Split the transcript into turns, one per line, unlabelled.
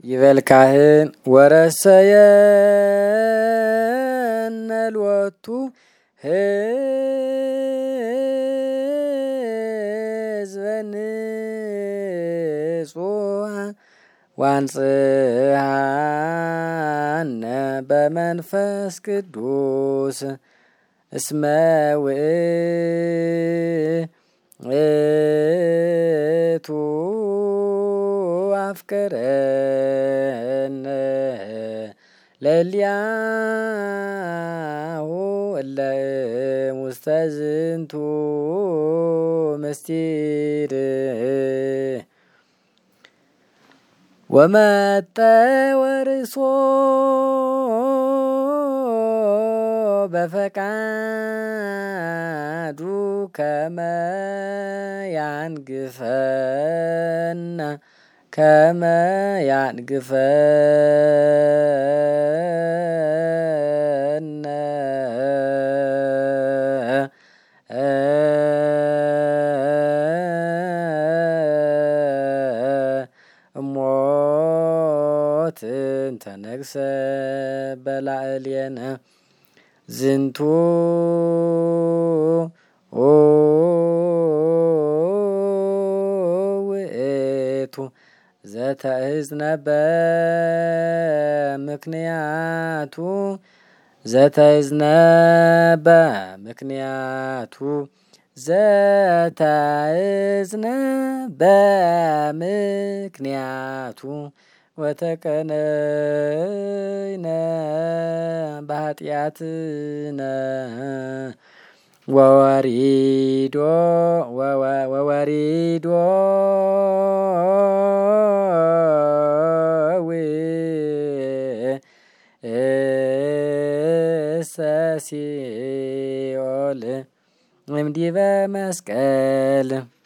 ይበልካህን ወረሰየነልወቱ ህዝበንጹሐ ዋንጽሐነ በመንፈስ ቅዱስ እስመ ውእቱ አፍቀረነ ለእልያሁ እለ ውስተ ዝንቱ ምስጢር ወመጠ ወርሶ በፈቃዱ ከመ ያንግፈነ እሞት እንተነግሰ በላዕሌነ ዝንቱ ውእቱ ዘተእዝነ በምክንያቱ ወተቀነይነ በኃጢአትነ ወወሪዶ ሲኦል እምዲበ መስቀል